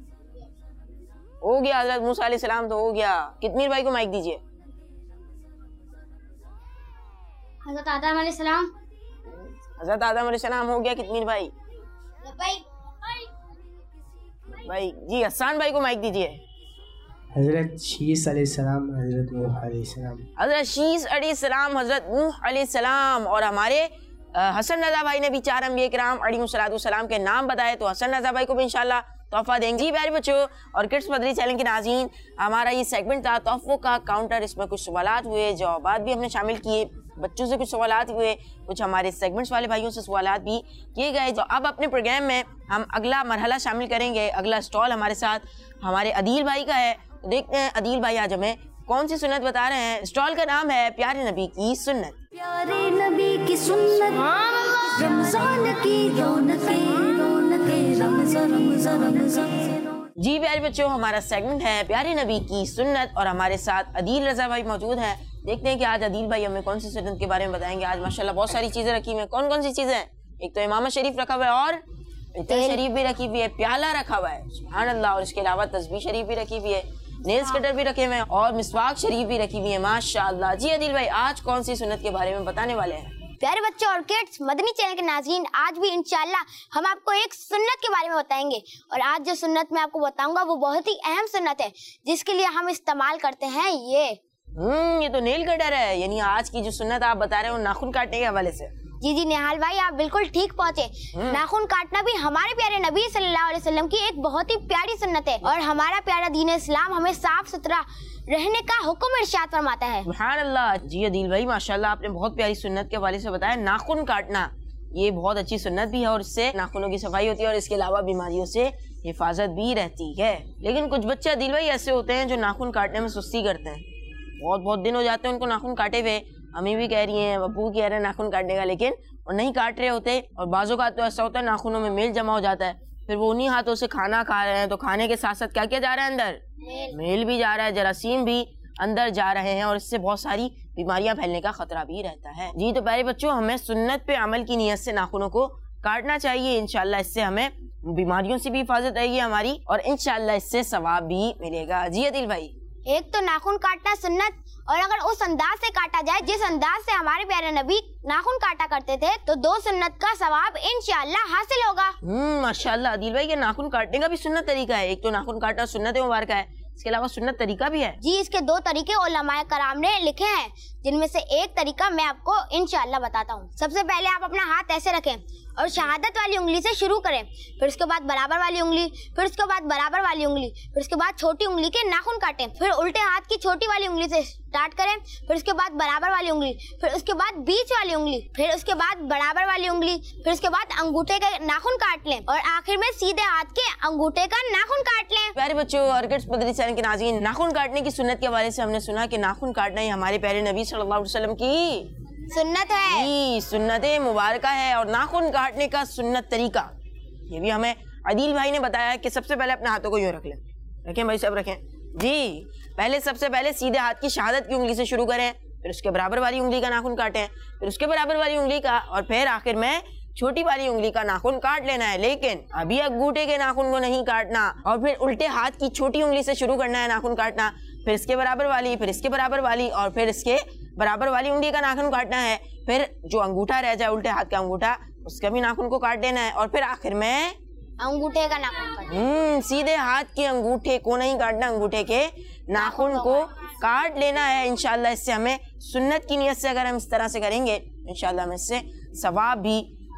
हो गया हजरत मूसा अलैहिस्सलाम तो हो गया। कितमीर भाई को माइक दीजिए। हजरत आदम अलैहिस्सलाम। हजरत आदम अलैहिस्सलाम हो गया। कितमीर भाई भाई जी हसन भाई को माइक दीजिए। हजरत शीस अलैहिस्सलाम, हजरत नूह अलैहिस्सलाम। हजरत शीस अलैहिस्सलाम, हजरत नूह अलैहिस्सलाम। और हमारे हसन रजा भाई ने भी 4 अंबिया किराम अलैहिस्सलाम के नाम बताए, तो हसन रजा भाई को भी इंशाल्लाह तोहफा देंगे। जी प्यारे बच्चों और किड्स मदरी चैनल के नाज़रीन, हमारा ये सेगमेंट था तोहफों का काउंटर। इसमें कुछ सवालात हुए, जवाबात भी हमने शामिल किए, बच्चों से कुछ सवालात हुए, कुछ हमारे सेगमेंट्स वाले भाइयों से सवालात भी किए गए। तो अब अपने प्रोग्राम में हम अगला मरहला शामिल करेंगे। अगला स्टॉल हमारे साथ हमारे अदील भाई का है। तो देखते हैं अदील भाई आज हमें कौन सी सुन्नत बता रहे हैं। स्टॉल का नाम है प्यारे नबी की सुन्नत। प्यारे नबी की सुन्नत, रमजान की रौनकें, रौनकें रमजान रमजान रमजान। जी प्यारे बच्चों, हमारा सेगमेंट है प्यारे नबी की सुन्नत और हमारे साथ अदील रजा भाई मौजूद हैं। देखते हैं कि आज अदील भाई हमें कौन सी सुन्नत के बारे में बताएंगे। आज माशाल्लाह बहुत सारी चीजें रखी हुई हैं। कौन कौन सी चीजें हैं? एक तो इमाम शरीफ रखा हुआ है, और इतर शरीफ भी रखी हुई है, प्याला रखा हुआ है, सुभान अल्लाह। और इसके अलावा तस्बीह शरीफ भी रखी हुई है, नेल्स कटर भी रखे हुए हैं, और मिसवाक शरीफ भी रखी हुई है, माशाअल्लाह। जी अदील भाई आज कौन सी सुन्नत के बारे में बताने वाले हैं? प्यारे बच्चों और किड्स मदनी चैनल के नाज़रीन, आज भी इंशाल्लाह हम आपको एक सुन्नत के बारे में बताएंगे। और आज जो सुन्नत मैं आपको बताऊंगा वो बहुत ही अहम सुन्नत है, जिसके लिए हम इस्तेमाल करते हैं ये तो नेल कटर है। यानी आज की जो सुन्नत आप बता रहे हो नाखून काटने के हवाले से। जी जी निहाल भाई, आप बिल्कुल ठीक पहुँचे। नाखून काटना भी हमारे प्यारे नबी सल्लल्लाहु अलैहि वसल्लम की एक बहुत ही प्यारी सुन्नत है, और हमारा प्यारा दीन इस्लाम हमें साफ सुथरा रहने का हुक्म इरशाद फरमाता है। सुभान अल्लाह। जी अदील भाई माशाल्लाह, आपने बहुत प्यारी सुन्नत के हवाले से बताया। नाखून काटना ये बहुत अच्छी सुन्नत भी है, और इससे नाखूनों की सफाई होती है, और इसके अलावा बीमारियों से हिफाजत भी रहती है। लेकिन कुछ बच्चे अदील भाई ऐसे होते हैं जो नाखून काटने में सुस्ती करते हैं। बहुत दिन हो जाते हैं उनको नाखून काटे हुए। अम्मी भी कह रही हैं, अब्बू कह रहे हैं नाखून काटने का, लेकिन वो नहीं काट रहे होते। और बाजों का तो ऐसा होता है नाखूनों में मेल जमा हो जाता है, फिर वो उन्हीं हाथों से खाना खा रहे हैं, तो खाने के साथ साथ क्या क्या जा रहा है अंदर? मेल भी जा रहा है, जरासीम भी अंदर जा रहे हैं, और इससे बहुत सारी बीमारियां फैलने का खतरा भी रहता है। जी तो प्यारे बच्चों, हमें सुन्नत पे अमल की नीयत से नाखूनों को काटना चाहिए। इंशाल्लाह इससे हमें बीमारियों से भी हिफाजत रहेगी हमारी, और इंशाल्लाह इससे सवाब भी मिलेगा। जी अदील भाई, एक तो नाखून काटना सुन्नत, और अगर उस अंदाज से काटा जाए जिस अंदाज से हमारे प्यारे नबी नाखून काटा करते थे, तो 2 सुन्नत का सवाब इंशाल्लाह हासिल होगा। माशाल्लाह अदील भाई, ये नाखून काटने का भी सुन्नत तरीका है। एक तो नाखून काटना सुन्नत मुबारक है, इसके अलावा सुन्नत तरीका भी है। जी इसके 2 तरीके उलमाए कराम ने लिखे हैं, जिनमें से एक तरीका मैं आपको इंशाल्लाह बताता हूँ। सबसे पहले आप अपना हाथ ऐसे रखें और शहादत वाली उंगली से शुरू करें, फिर उसके बाद बराबर वाली उंगली, फिर उसके बाद बराबर वाली उंगली, फिर उसके बाद छोटी उंगली के नाखून काटें, फिर उल्टे हाथ की छोटी वाली उंगली से स्टार्ट करें, फिर उसके बाद बराबर वाली उंगली, फिर उसके बाद बीच वाली उंगली, फिर उसके बाद बराबर वाली उंगली, फिर उसके बाद अंगूठे का नाखून काट लें, और आखिर में सीधे हाथ के अंगूठे का नाखून काट लें। प्यारे बच्चों और किड्स मदरी चैनल के नाज़रीन, नाखून काटने की सुन्नत के हवाले से हमने सुना कि नाखून काटना ही हमारे प्यारे नबी सल्लल्लाहु अलैहि वसल्लम की सुन्नत है। जी सुन्नत मुबारक है, और नाखून काटने का सुन्नत तरीका ये भी हमें अदील भाई ने बताया कि सबसे पहले अपने हाथों को यूँ रख लें। रखें भाई, सब रखें जी। सबसे पहले सीधे हाथ की शहादत की उंगली से शुरू करें, फिर उसके बराबर वाली उंगली का नाखून काटें, फिर उसके बराबर वाली उंगली का, और फिर आखिर में छोटी वाली उंगली का नाखून काट लेना है। लेकिन अभी अंगूठे के नाखून को नहीं काटना, और फिर उल्टे हाथ की छोटी उंगली से शुरू करना है नाखून काटना, फिर इसके बराबर वाली, फिर इसके बराबर वाली, और फिर इसके बराबर वाली उंगली का नाखून काटना है। फिर जो अंगूठा रह जाए उल्टे हाथ का अंगूठा, उसका भी नाखून को काट देना है, और फिर आखिर में अंगूठे का नाखून सीधे हाथ के अंगूठे को नहीं काटना, अंगूठे के नाखून को काट लेना है। इंशाल्लाह इससे हमें सुन्नत की नियत से अगर हम इस तरह से करेंगे, इंशाल्लाह हमें इससे सवाब भी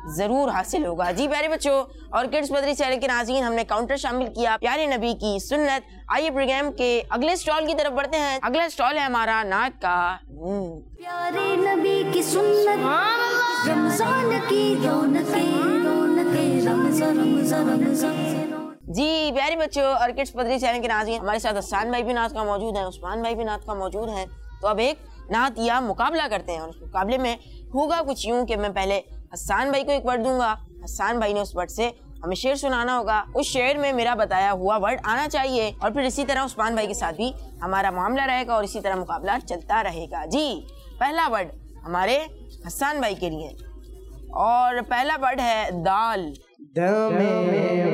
जरूर हासिल होगा। जी प्यारे बच्चों, और किड्स मदरी चैनल के नाज़रीन, हमने काउंटर शामिल किया प्यारे नबी की सुन्नत। आइए प्रोग्राम के अगले स्टॉल की तरफ बढ़ते हैं। अगला स्टॉल है हमारा नात का प्यारे नबी की सुन्नत, रमजान की रौनकें, रौनकें रमजान रमजान रमजान। जी प्यारे बच्चों, और किड्स मदरी चैनल के नाज़रीन, हमारे साथ हसन भाई भी नात का मौजूद है, उस्मान भाई भी नात का मौजूद है। तो अब एक नात या मुकाबला करते हैं, और उस मुकाबले में होगा कुछ यूं कि मैं पहले हसन भाई को एक वर्ड दूंगा, हसन भाई ने उस वर्ड से हमें शेर सुनाना होगा। उस शेर में मेरा बताया हुआ वर्ड आना चाहिए, और फिर इसी तरह उस्मान भाई के साथ भी हमारा मामला रहेगा और इसी तरह मुकाबला चलता रहेगा। जी पहला वर्ड हमारे हसन भाई के लिए, और पहला वर्ड है दाल। दमे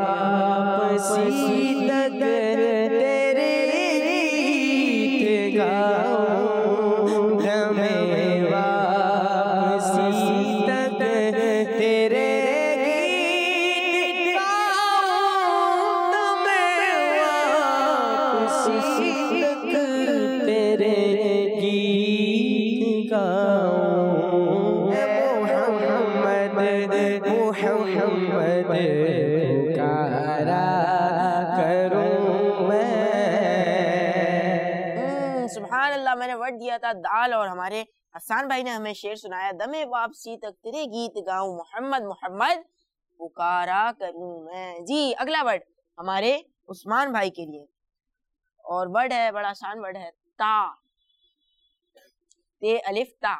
वापसी तक तेरे गीत गाऊं, दमे वापसी तक तेरे गीत गाऊं, दमे वापसी तक तेरे गीत गाऊं। मोहम्मद पुकारा करूं मैं। सुभान अल्लाह, मैंने वर्ड दिया था दाल, और हमारे हसन भाई ने हमें शेर सुनाया, दमे वापसी तक तेरे गीत गाऊं, मोहम्मद मोहम्मद पुकारा करूं मैं। जी अगला वर्ड हमारे उस्मान भाई के लिए, और वर्ड है बड़ा आसान वर्ड है ता, ते अलिफ ता।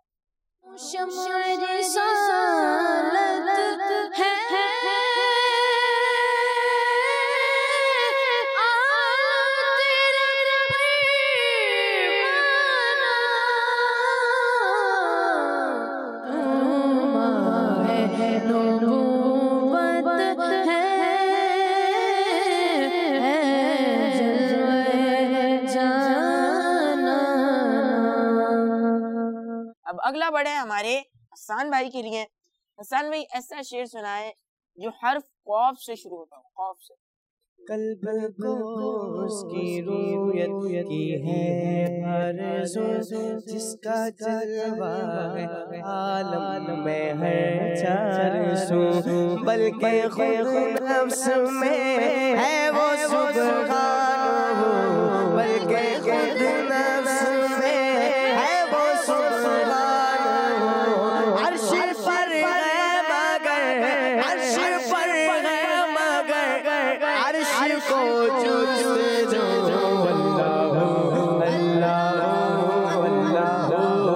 अब अगला वर्ड है हमारे हसन भाई के लिए। हसन भाई ऐसा शेर सुनाए जो हर्फ कौफ से शुरू होता हो, कौफ से। कल्ब को उसकी रूयत की है आरज़ू, जिसका जलवा है आलम में हर चारज़ू, बल्कि खुद नफ्स में है वो सुब्हानहू, बल्कि खुद नफ्स में है वो सुब्हानहू। अर्श पर है मगर, अर्श पर है मगर, अर्श को जुस्तजू अल्लाह अल्लाह अल्लाह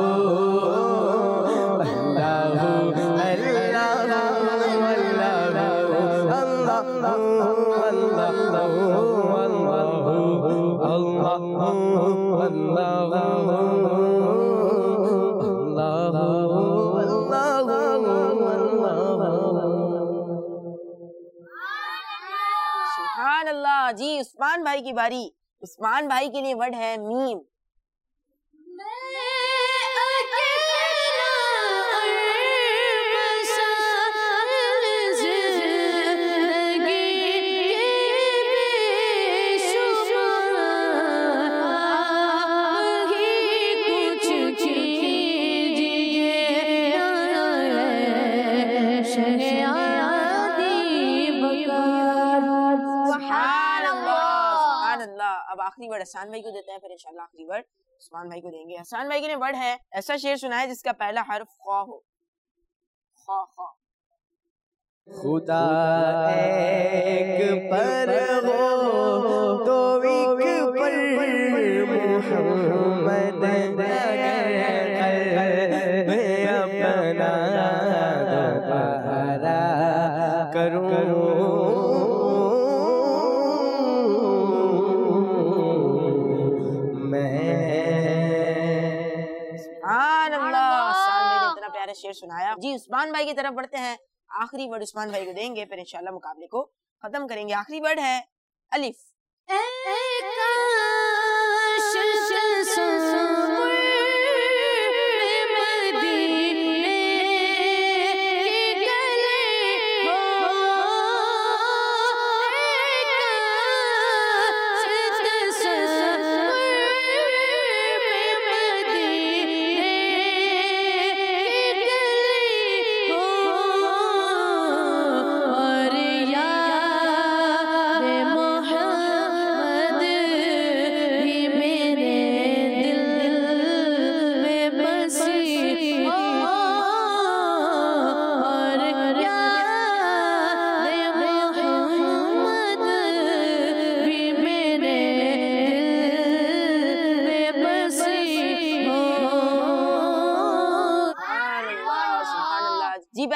सुभान अल्लाह। जी उस्मान भाई की बारी। उस्मान भाई के लिए वर्ड है मीम। अब आखिरी वर्ड हसन भाई को देते हैं, फिर इंशाल्लाह आखिरी वर्ड उस्मान भाई को देंगे। हसन भाई के लिए वर्ड है ऐसा शेर सुनाए जिसका पहला हर्फ खा हो। खा खा। खुदा एक पर हो तो एक पर मोहम्मद अपना दोबारा करूं शेर सुनाया। जी उस्मान भाई की तरफ बढ़ते हैं, आखिरी वर्ड उस्मान भाई को देंगे, फिर इंशाल्लाह मुकाबले को खत्म करेंगे। आखिरी वर्ड है अलिफ।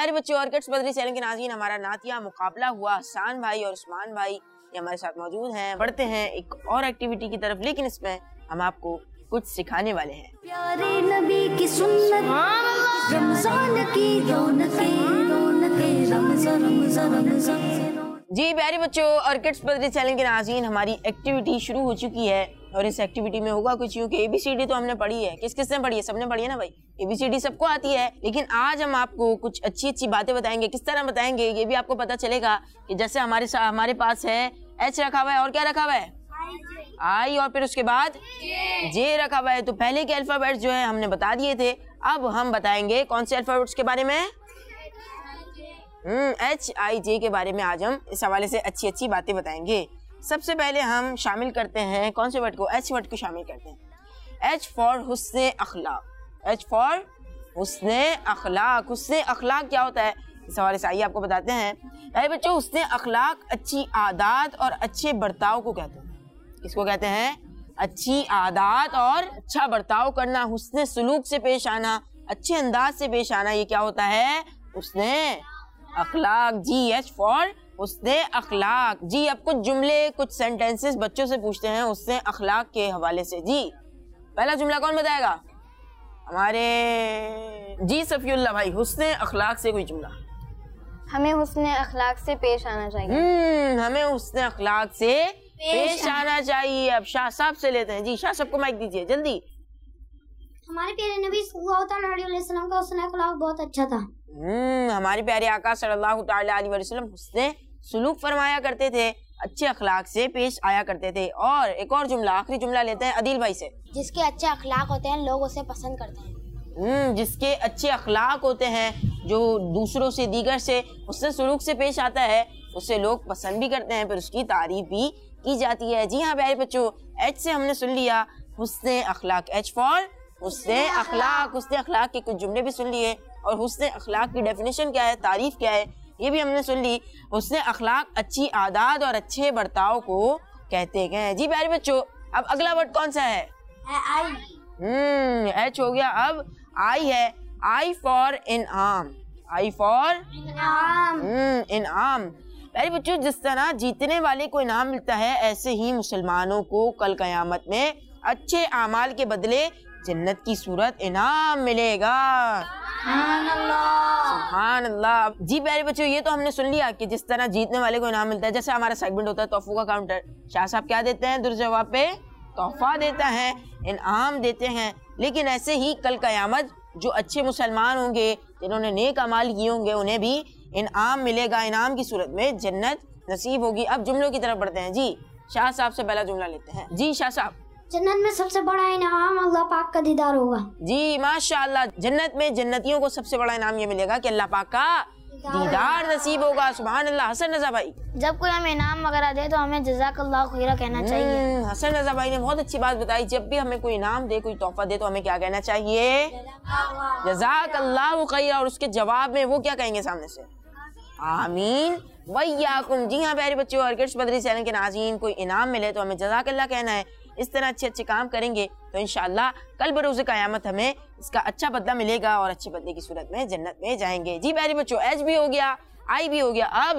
प्यारे बच्चों और किड्स बदरी चैनल के नाज़रीन, हमारा नातिया मुकाबला हुआ। हसान भाई और उस्मान भाई ये हमारे साथ मौजूद हैं। बढ़ते हैं एक और एक्टिविटी की तरफ, लेकिन इसमें हम आपको कुछ सिखाने वाले हैं। प्यारे नबी की सुन्नत, रमजान की रौनकें, रौनकें रमजान रमजान रमजान। जी प्यारे बच्चों और किड्स बदरी चैनल के नाज़रीन, हमारी एक्टिविटी शुरू हो चुकी है और इस एक्टिविटी में होगा कुछ यूँ कि ABCD तो हमने पढ़ी है। किस किस ने पढ़ी है? सबने पढ़ी है ना भाई। ABCD सबको आती है, लेकिन आज हम आपको कुछ अच्छी अच्छी बातें बताएंगे। किस तरह बताएंगे ये भी आपको पता चलेगा कि जैसे हमारे पास है H रखा हुआ है और क्या रखा हुआ है I, और फिर उसके बाद J रखा हुआ है। तो पहले के अल्फाबेट्स जो है हमने बता दिए थे। अब हम बताएंगे कौन से अल्फाबेट्स के बारे में? HIJ के बारे में आज हम इस हवाले से अच्छी अच्छी बातें बताएंगे। सबसे पहले हम शामिल करते हैं कौन से वर्ड को? H वर्ड को शामिल करते हैं। H for Husne Akhlaq. H for हुस्ने अखलाक। हुस्ने अखलाक क्या होता है इस हवाले से आइए आपको बताते हैं। अरे बच्चों, हुस्ने अखलाक अच्छी आदत और अच्छे बर्ताव को कहते हैं। इसको कहते हैं अच्छी आदत और अच्छा बर्ताव करना, हुस्ने सुलूक से पेश आना, अच्छे अंदाज से पेश आना, ये क्या होता है? हुस्ने अखलाक। जी H फॉर हुस्ने अखलाक। जी अब कुछ जुमले कुछ सेंटेंसेस बच्चों से पूछते हैं हुस्ने अखलाक के हवाले से। जी पहला जुमला कौन बताएगा? हमारे जी सफीउल्लाह भाई, हुस्ने अखलाक से कोई जुमला। हमें हुस्ने अखलाक से पेश आना चाहिए। हमें हुस्ने अखलाक से पेश आना चाहिए। अब शाह साहब से लेते हैं। जी शाह साहब को माइक दीजिए जल्दी। हमारे प्यारे नबी सल्लल्लाहु अलैहि वसल्लम का हुस्न अखलाक बहुत अच्छा था। हमारे प्यारे आका सल्लल्लाहु अलैहि वसल्लम हुस्ने सुलूक फरमाया करते थे, अच्छे अखलाक से पेश आया करते थे। और एक और जुमला, आखिरी जुमला लेते हैं अदील भाई से। जिसके अच्छे अखलाक होते हैं लोग उसे पसंद करते हैं। जिसके अच्छे अखलाक होते हैं, जो दूसरों से दीगर से उससे सुलूक से पेश आता है, उससे लोग पसंद भी करते हैं, फिर उसकी तारीफ भी की जाती है। जी हाँ प्यारे बच्चों, H से हमने सुन लिया हुस्ने अखलाक। H फॉर हुस्ने अखलाक। हुस्ने अखलाक के कुछ जुमले भी सुन लिए और हुस्ने अखलाक की डेफिनेशन क्या है, तारीफ क्या है, ये भी हमने सुन ली। हुस्ने अखलाक अच्छी आदत और अच्छे बर्ताव को कहते हैं। जी प्यारे बच्चों, अब अगला वर्ड कौन सा है? H हो गया। अब I है। I फॉर इनाम। I फॉर इनाम। प्यारे बच्चों, जिस तरह जीतने वाले को इनाम मिलता है, ऐसे ही मुसलमानों को कल क़यामत में अच्छे आमाल के बदले जन्नत की सूरत इनाम मिलेगा। सुभान अल्लाह। जी प्यारे बच्चों, ये तो हमने सुन लिया कि जिस तरह जीतने वाले को इनाम मिलता है, जैसे हमारा सेगमेंट होता है तोहफों का काउंटर। शाह साहब क्या देते हैं? दुर्जवाब पे तोहफा देता है, इनाम देते हैं। लेकिन ऐसे ही कल क़यामत जो अच्छे मुसलमान होंगे, जिन्होंने नेक अमाल किए होंगे, उन्हें भी इनाम मिलेगा। इनाम की सूरत में जन्नत नसीब होगी। अब जुमलों की तरफ बढ़ते हैं। जी शाह साहब से पहला जुमला लेते हैं। जी शाह साहब। जन्नत में सबसे बड़ा इनाम अल्लाह पाक का दीदार होगा। जी माशाअल्लाह, जन्नत में जन्नतियों को सबसे बड़ा इनाम ये मिलेगा कि अल्लाह पाक का दीदार नसीब होगा। सुभान अल्लाह। हसन रजा भाई। जब कोई हमें इनाम वगैरह दे तो हमें जज़ाकल्लाहु खैरा कहना चाहिए। हसन रजा भाई ने बहुत अच्छी बात बताई। जब भी हमें कोई इनाम दे, कोई तोहफा दे, तो हमें क्या कहना चाहिए? जज़ाकल्लाहु खैरा। और उसके जवाब में वो क्या कहेंगे सामने से? आमीन वय्याकुम। जी हाँ प्यारे बच्चों और किड्स बदरी चैनल के नाज़रीन, कोई इनाम मिले तो हमें जज़ाकल्लाह कहना है। इस तरह अच्छे अच्छे काम करेंगे तो इंशाअल्लाह कल बरोज़ क़यामत हमें इसका अच्छा बदला मिलेगा और अच्छे बदले की सूरत में जन्नत में जाएंगे। जी प्यारे बच्चों, H भी हो गया, I भी हो गया। अब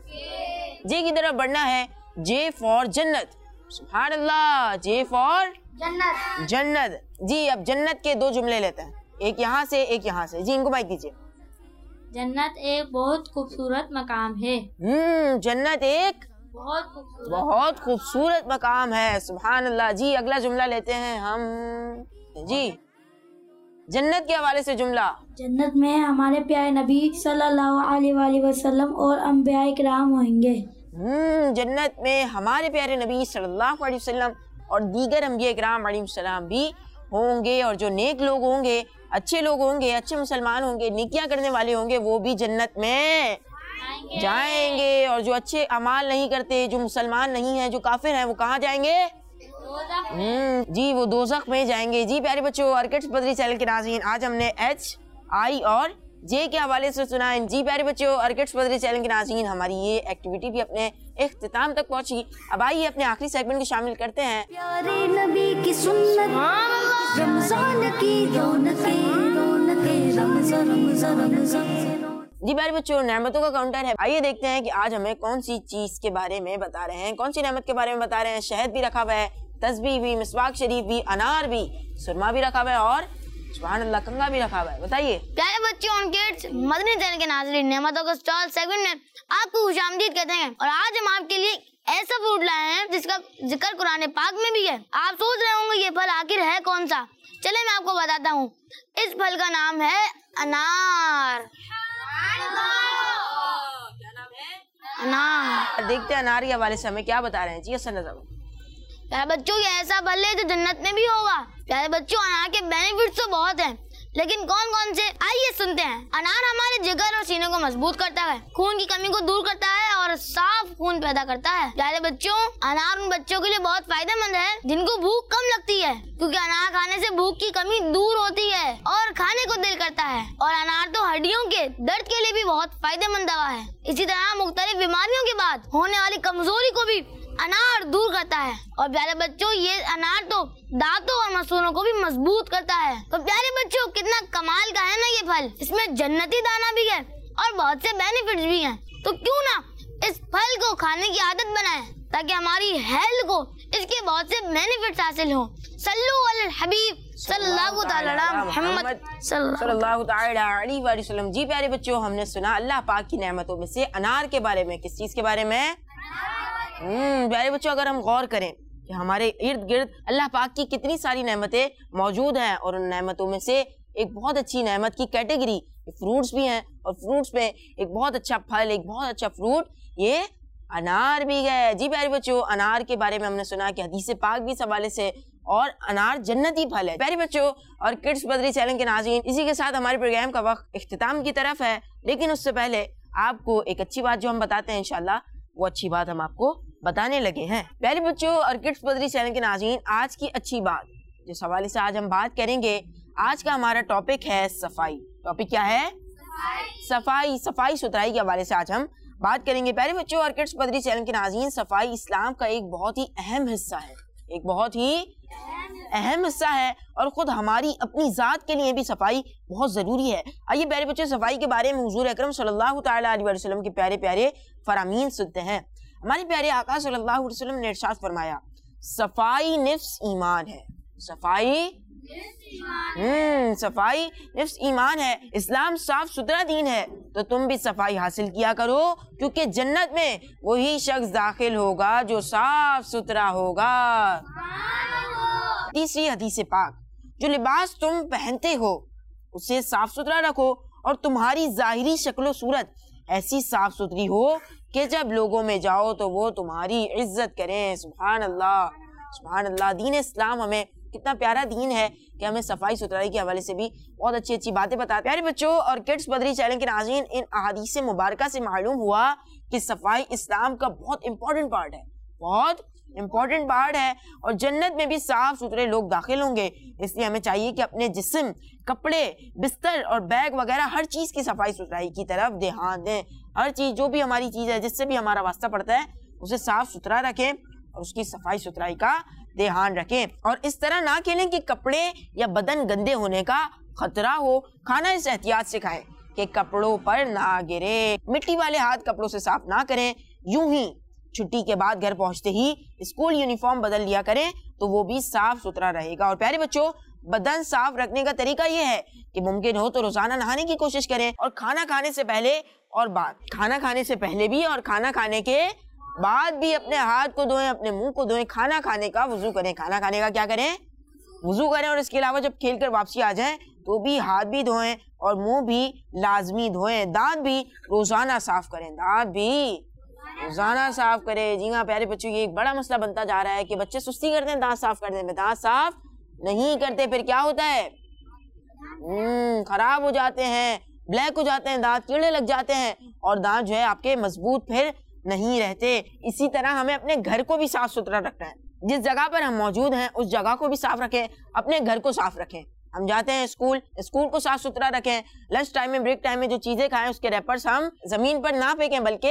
J की तरफ बढ़ना है। J फॉर जन्नत। सुभान अल्लाह। J फॉर जन्नत। जन्नत। जी अब जन्नत के दो जुमले लेते हैं, एक यहाँ से एक यहाँ से। जी इनको माइक दीजिए। जन्नत एक बहुत खूबसूरत मकाम है। जन्नत एक बहुत खूबसूरत मकाम है। सुभान अल्लाह। जी अगला जुमला लेते हैं हम। जी जन्नत के हवाले से जुमला। जन्नत में हमारे प्यारे नबी सल्लल्लाहु अलैहि वसल्लम और अंबिया किराम होंगे। जन्नत में हमारे प्यारे नबी सल्लल्लाहु अलैहि वसल्लम और दीगर अंबिया किराम अलैहिस्सलाम भी होंगे। और जो नेक लोग होंगे, अच्छे लोग होंगे, अच्छे मुसलमान होंगे, नेकियां करने वाले होंगे, वो भी जन्नत में जाएंगे। और जो अच्छे अमाल नहीं करते, जो मुसलमान नहीं है, जो काफिर हैं, वो कहाँ जाएंगे? जी वो दोज़ख में जाएंगे। जी प्यारे बच्चों और किड्स बदरी चैनल के नाज़रीन, आज हमने H, I और J के हवाले से सुना है। जी प्यारे बच्चों और किड्स बदरी चैनल के नाज़रीन, हमारी ये एक्टिविटी भी अपने इख्तिताम तक पहुंची। अब आइए अपने आखिरी सेगमेंट को शामिल करते हैं। प्यारे नबी की सुन्नत, रमजान की रौनकें, रौनकें रमजान रमजान रमजान। जी प्यारे बच्चों, नेमतों का काउंटर है। आइए देखते हैं कि आज हमें कौन सी चीज के बारे में बता रहे हैं, कौन सी नेमत के बारे में बता रहे हैं। शहद भी रखा हुआ है, तस्बीह भी, मिसवाक शरीफ भी, अनार भी, सुरमा भी रखा हुआ है और सुभान अल्लाह कंगा भी रखा हुआ है। बताइए प्यारे बच्चों, ऑन किड्स मदनी चैनल के नाज़रीन, नेमतों का स्टॉल सेगमेंट में आपको खुशामदीद कहते हैं। और आज हम आपके लिए ऐसा फ्रूट लाए हैं जिसका जिक्र कुरान पाक में भी है। आप सोच रहे होंगे ये फल आखिर है कौन सा। चले मैं आपको बताता हूँ। इस फल का नाम है अनार। अनार। देखते हैं अनार के हवाले से हमें क्या बता रहे हैं। जी हसन नज़र। प्यारे बच्चों, ये ऐसा फल है जो जन्नत में भी होगा। प्यारे बच्चों, अनार के बेनिफिट्स तो बहुत हैं, लेकिन कौन कौन से आइए सुनते हैं। अनार हमारे जिगर और सीने को मजबूत करता है, खून की कमी को दूर करता है और साफ खून पैदा करता है। प्यारे बच्चों, अनार उन बच्चों के लिए बहुत फायदेमंद है जिनको भूख कम लगती है, क्योंकि अनार खाने से भूख की कमी दूर होती है और खाने को दिल करता है। और अनार तो हड्डियों के दर्द के लिए भी बहुत फायदेमंद दवा है। इसी तरह मुख्तलिफ बीमारियों के बाद होने वाली कमजोरी को भी अनार दूर करता है। और प्यारे बच्चों, ये अनार तो दांतों और मसूड़ों को भी मजबूत करता है। तो प्यारे बच्चों, कितना कमाल का है ना ये फल। इसमें जन्नती दाना भी है और बहुत से बेनिफिट्स भी हैं। तो क्यों ना इस फल को खाने की आदत बनाएं, ताकि हमारी हेल्थ को इसके बहुत से बेनिफिट्स हासिल हों। सल्लु अलल हबीब सल्लल्लाहु तआला अलैहि मुहम्मद सल्लल्लाहु तआला अलैहि वसल्लम। जी प्यारे बच्चों, हमने सुना अल्लाह पाक की नेमतों में से अनार के बारे में। किस चीज के बारे में? प्यारे बच्चों, अगर हम गौर करें कि हमारे इर्द गिर्द अल्लाह पाक की कितनी सारी नेमतें मौजूद हैं, और उन नेमतों में से एक बहुत अच्छी नेमत की कैटेगरी फ्रूट्स भी हैं, और फ्रूट्स में एक बहुत अच्छा फल, एक बहुत अच्छा फ्रूट ये अनार भी है। जी प्यारे बच्चों, अनार के बारे में हमने सुना कि हदीस पाक भी इस हवाले से, और अनार जन्नती फल है। प्यारे बच्चों और किड्स बदरी चैनल के नाज़रीन, इसी के साथ हमारे प्रोग्राम का वक्त इख्तिताम की तरफ है। लेकिन उससे पहले आपको एक अच्छी बात जो हम बताते हैं, इंशाल्लाह वो अच्छी बात हम आपको बताने लगे हैं। प्यारे बच्चों और किड्स बदरी चैनल के नाज़रीन, आज की अच्छी बात जिस हवाले से आज हम बात करेंगे, आज का हमारा टॉपिक है सफाई। टॉपिक क्या है? सफाई। सफाई सुथराई के हवाले से आज हम बात करेंगे। प्यारे बच्चों और किड्स बदरी चैनल के नाज़रीन, सफाई इस्लाम का एक बहुत ही अहम हिस्सा है, एक बहुत ही अहम हिस्सा है, और खुद हमारी अपनी जात के लिए भी सफाई बहुत जरूरी है। आइए प्यारे बच्चों, सफाई के बारे में हुजूर अकरम सल्लल्लाहु तआला अलैहि वसल्लम के प्यारे प्यारे फरामीन सुनते हैं। हमारे प्यारे आका सल्लल्लाहु अलैहि वसल्लम ने इरशाद फरमाया, सफाई निफ्स ईमान है। सफाई सफाई निफ्स ईमान है। इस्लाम साफ सुथरा दीन है, तो तुम भी सफाई हासिल किया करो, क्योंकि जन्नत में वही शख्स दाखिल होगा जो साफ सुथरा होगा। तीसरी हदीस पाक, जो लिबास तुम पहनते हो उसे साफ सुथरा रखो, और तुम्हारी जाहिरी शक्ल सूरत ऐसी साफ सुथरी हो कि जब लोगों में जाओ तो वो तुम्हारी इज्जत करें। सुभान अल्लाह, सुभान अल्लाह। दीन इस्लाम हमें कितना प्यारा दीन है कि हमें सफाई सुथराई के हवाले से भी बहुत अच्छी अच्छी बातें बताते हैं। प्यारे बच्चों और किड्स बदरी चैनल के नाज़रीन, इन अहादीस मुबारका से मालूम हुआ कि सफाई इस्लाम का बहुत इंपॉर्टेंट पार्ट है, बहुत इंपॉर्टेंट पार्ट है, और जन्नत में भी साफ सुथरे लोग दाखिल होंगे। इसलिए हमें चाहिए कि अपने जिस्म, कपड़े, बिस्तर और बैग वगैरह हर चीज़ की सफाई सुथराई की तरफ ध्यान दें। हर चीज़, जो भी हमारी चीज़ है, जिससे भी हमारा वास्ता पड़ता है, उसे साफ सुथरा रखें और उसकी सफाई सुथराई का ध्यान रखें। और इस तरह ना खेलें कि कपड़े या बदन गंदे होने का खतरा हो। खाना इस एहतियात से खाएं कि कपड़ों पर ना गिरे। मिट्टी वाले हाथ कपड़ों से साफ ना करें। यूं ही छुट्टी के बाद घर पहुंचते ही स्कूल यूनिफॉर्म बदल लिया करें, तो वो भी साफ सुथरा रहेगा। और प्यारे बच्चों, बदन साफ रखने का तरीका ये है कि मुमकिन हो तो रोजाना नहाने की कोशिश करें, और खाना खाने से पहले और बाद, खाना खाने से पहले भी और खाना खाने के बाद भी अपने हाथ को धोएं, अपने मुंह को धोएं। खाना खाने का वुजू करें। खाना खाने का क्या करें? वुजू करें। और इसके अलावा जब खेल कर वापसी आ जाएं तो भी हाथ भी धोएं और मुंह भी लाजमी धोएं। दांत भी रोजाना साफ करें, दांत भी रोजाना साफ करें। जी हाँ प्यारे बच्चों, ये एक बड़ा मसला बनता जा रहा है कि बच्चे सुस्ती करते हैं दांत साफ करने में, दांत साफ नहीं करते। फिर क्या होता है? खराब हो जाते हैं, ब्लैक हो जाते हैं दांत, कीड़े लग जाते हैं, और दांत जो है आपके मजबूत फिर नहीं रहते। इसी तरह हमें अपने घर को भी साफ सुथरा रखना है। जिस जगह पर हम मौजूद हैं उस जगह को भी साफ रखें, अपने घर को साफ रखें। हम जाते हैं स्कूल, स्कूल को साफ सुथरा रखें। लंच टाइम में, ब्रेक टाइम में जो चीजें खाएं उसके रैपर्स हम जमीन पर ना फेंकें, बल्कि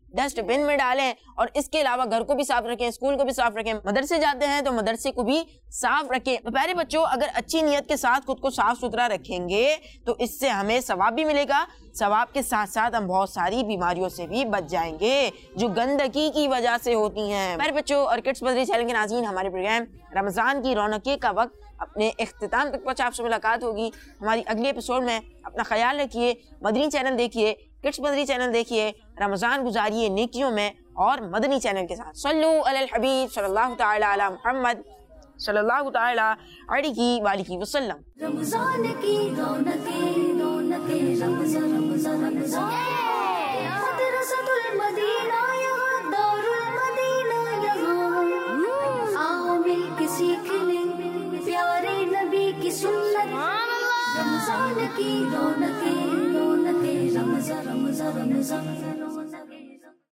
डस्टबिन में डालें और इसके अलावा घर को भी साफ रखें, स्कूल को भी साफ रखें, मदरसे जाते हैं तो मदरसे को भी साफ रखें। तो प्यारे बच्चों, अगर अच्छी नीयत के साथ खुद को साफ सुथरा रखेंगे तो इससे हमें सवाब भी मिलेगा, सवाब के साथ साथ हम बहुत सारी बीमारियों से भी बच जाएंगे जो गंदगी की वजह से होती हैं। प्यारे बच्चों और किड्स मदरी चैनल के नाज़रीन, हमारे प्रोग्राम रमज़ान की रौनक का वक्त अपने इख्तिताम तक पहुँचा। आपसे मुलाकात होगी हमारी अगले एपिसोड में। अपना ख्याल रखिए, मदनी चैनल देखिए, किड्स मदनी चैनल देखिए, रमज़ान गुजारिए नेकियों में और मदनी चैनल के साथ। सल्लु अलल हबीब सल्लल्लाहु तआला अला मुहम्मद सल्लल्लाहु तआला अलैहि वसल्लम। रमज़ान की रौनकें रमज़ान रमज़ान रमज़ान मदरसतुल मदीना यहाँ दारुल मदीना यहाँ आओ मिलके सीख लें प्यारे नबी की सुन्नत। रमज़ान की रौनकें रमज़ान रमज़ान रमज़ान